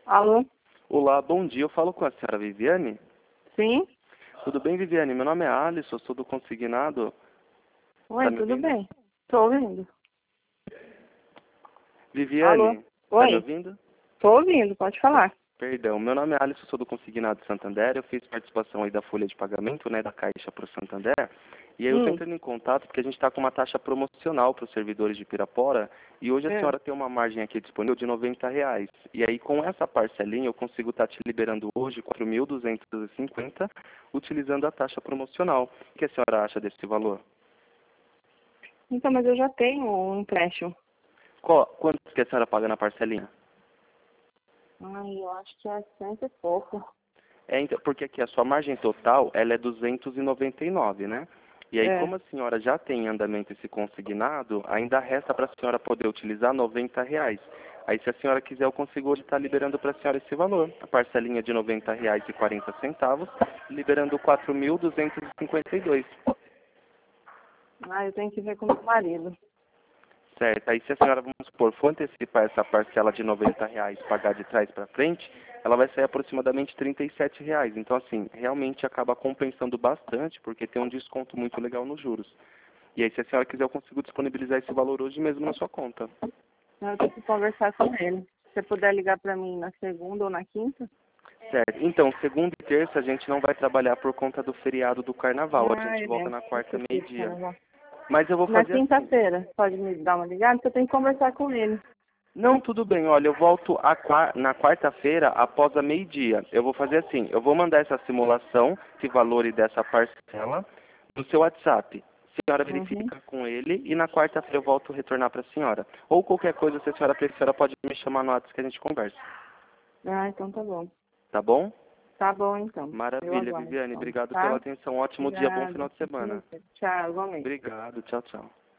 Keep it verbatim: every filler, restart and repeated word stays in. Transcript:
Alô? Olá, bom dia. Eu falo com a senhora Viviane. Sim? Tudo bem, Viviane? Meu nome é Alisson, eu sou do Consignado. Oi, Tá me tudo ouvindo? bem? Tô ouvindo. Alô? Viviane, tá me Oi? ouvindo? Tô ouvindo, pode falar. Perdão, meu nome é Alisson, eu sou do Consignado Santander. Eu fiz participação aí da folha de pagamento, né, da Caixa para o Santander. E aí eu tô Hum. entrando em contato porque a gente está com uma taxa promocional para os servidores de Pirapora. E hoje a É. senhora tem uma margem aqui disponível de noventa reais. E aí com essa parcelinha eu consigo estar te liberando hoje quatro mil duzentos e cinquenta utilizando a taxa promocional. O que a senhora acha desse valor? Então, mas eu já tenho um empréstimo. Qual, quanto que a senhora paga na parcelinha? Ai, eu acho que é cento e pouco. É, então, porque aqui a sua margem total ela é duzentos e noventa e nove, né? E aí, É. como a senhora já tem em andamento esse consignado, ainda resta para a senhora poder utilizar noventa reais. Aí, se a senhora quiser, eu consigo hoje estar liberando para a senhora esse valor. A parcelinha de noventa reais e quarenta centavos, liberando quatro mil duzentos e cinquenta e dois. Ah, eu tenho que ver com meu marido. Certo. Aí, se a senhora, vamos supor, for antecipar essa parcela de noventa reais, pagar de trás para frente, ela vai sair aproximadamente trinta e sete reais. Então, assim, realmente acaba compensando bastante, porque tem um desconto muito legal nos juros. E aí, se a senhora quiser, eu consigo disponibilizar esse valor hoje mesmo na sua conta. Eu tenho que conversar com ele. Se você puder ligar pra mim na segunda ou na quinta? Certo. Então, segunda e terça a gente não vai trabalhar por conta do feriado do carnaval. A Ah, gente eu volta lembro. na quarta, Esqueci de meio-dia. carnaval. Mas eu vou Na fazer assim. quinta-feira, pode me dar uma ligada? Porque eu tenho que conversar com ele. Não, tudo bem. Olha, eu volto a qua- na quarta-feira após a meio-dia. Eu vou fazer assim, eu vou mandar essa simulação, esse valor e dessa parcela, no seu WhatsApp. A senhora Uhum. verifica com ele e na quarta-feira eu volto a retornar para a senhora. Ou qualquer coisa, se a senhora preferir, a senhora pode me chamar no WhatsApp que a gente conversa. Ah, então tá bom. Tá bom? Tá bom, então. Eu Maravilha, aguardo, Viviane. então, Obrigado pela tá? atenção. Ótimo dia, bom Obrigada. final de semana. Tchau, igualmente. Obrigado. Tchau, tchau.